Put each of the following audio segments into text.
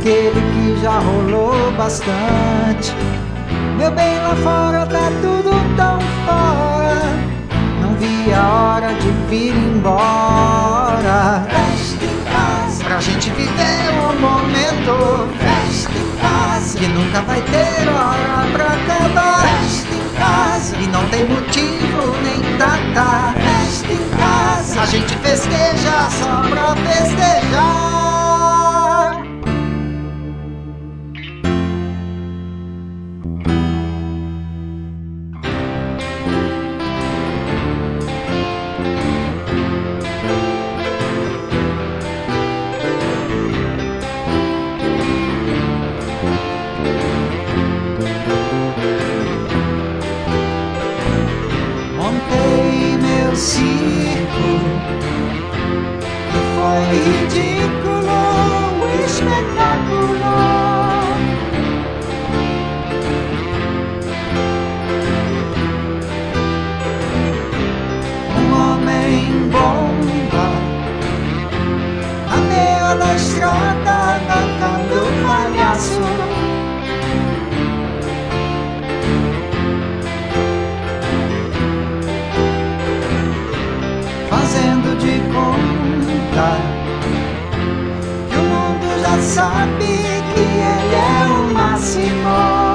aquele que já rolou bastante. Meu bem, lá fora tá tudo tão fora, não vi a hora de vir embora. Festa em casa, Pra gente viver o momento, festa em casa, que nunca vai ter hora pra acabar. festa em casa, E não tem motivo nem data, festa em casa. a gente festeja só pra festejar. Montei meu circo e foi ridículo o espetáculo. Um homem bomba na beira da estrada, tocando palhaço. Fazendo de conta que o mundo já sabe que ele é o máximo.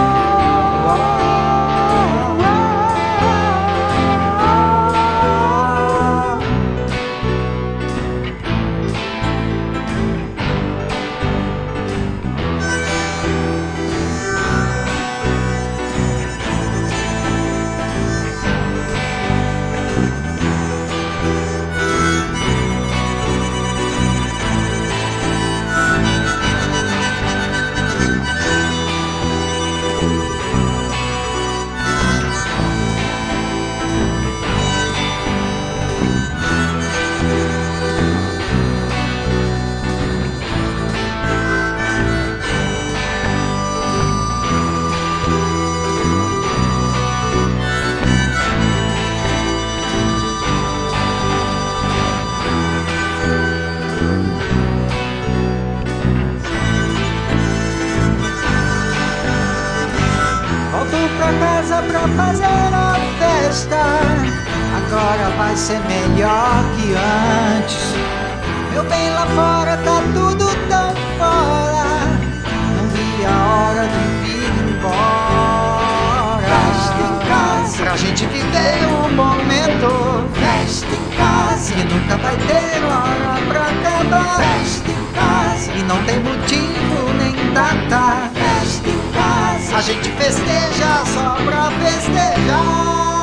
Volto pra casa pra fazer a festa, agora vai ser melhor que antes. Meu bem, lá fora tá tudo tão fora, não vi a hora de vir embora. Festa em casa, Pra gente viver o momento, festa em casa, que nunca vai ter hora pra acabar. festa em casa, E não tem motivo nem data, festa em casa. a gente festeja só pra festejar.